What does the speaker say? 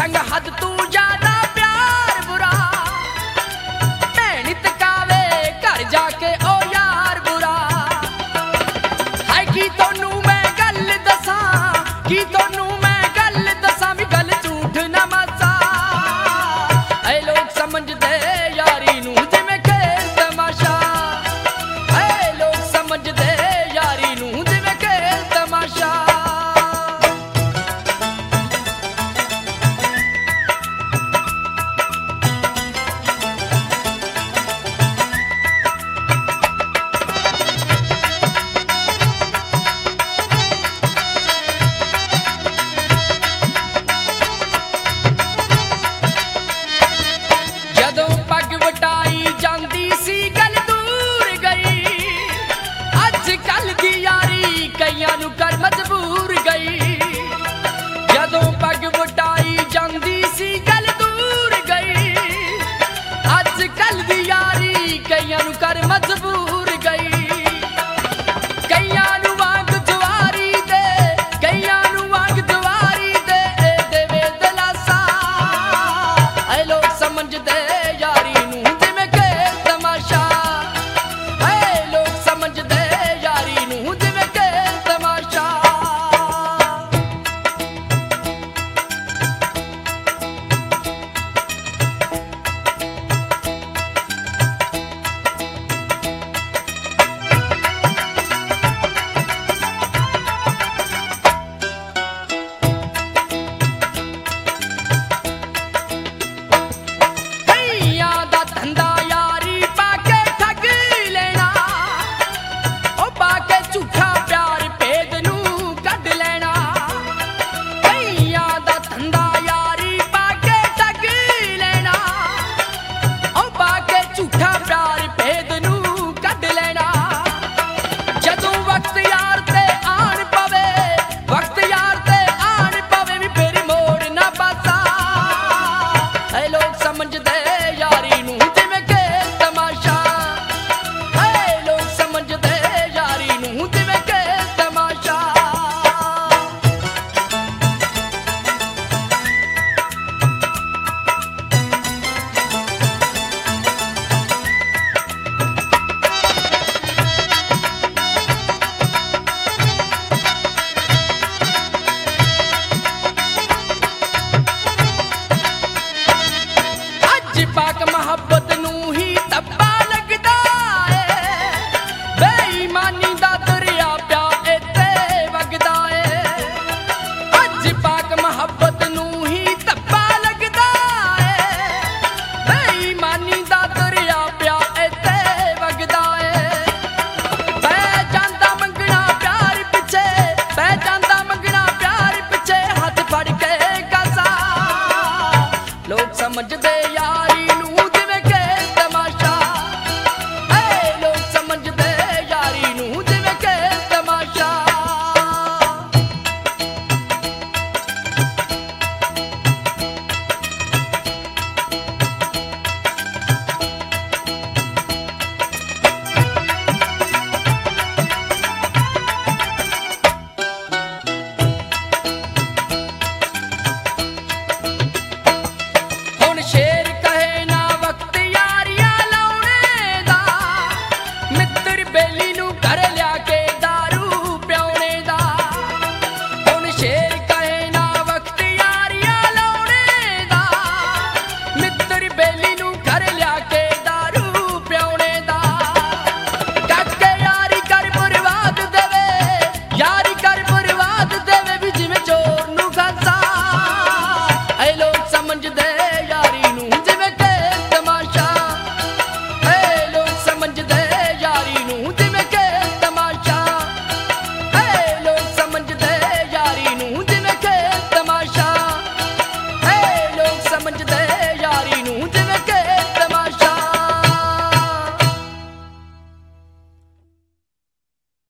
संग हद तू ज्यादा प्यार बुरा मेहनत कावे घर जाके ओ यार बुरा है की तोनू मैं गल दसा की तोनू मैं गल दसा भी गल झूठ ना मासा ऐ लोग समझदे यारी नू जिवें खेल तमाशा ऐ लोग समझदे यारी नू जिवें खेल तमाशा कर मजबूर गई जदों पग वटाई जांदी सी गल दूर गई अज कल दी यारी कईयां नू कर मजबूर गई कईयां नू वांग जवारी दे कईयां नू वांग जवारी दे देवे दिलासा ऐ लोग समझदे यारी नू जिवें खेल तमाशा ऐ लोग समझदे यारी नू जिवें पाक मोहब्बत नू ही तब्बा लगदा है बेईमानी दा दरिया प्या इत्ते वगदा है अज पाक मोहब्बत नू ही तब्बा लगदा है बेईमानी दा दरिया प्या इत्ते वगदा है पै जांदा मंगना प्यार पिछे पै जांदा मंगना प्यार पिछे हाथ फड़ के कसा लोग समझदे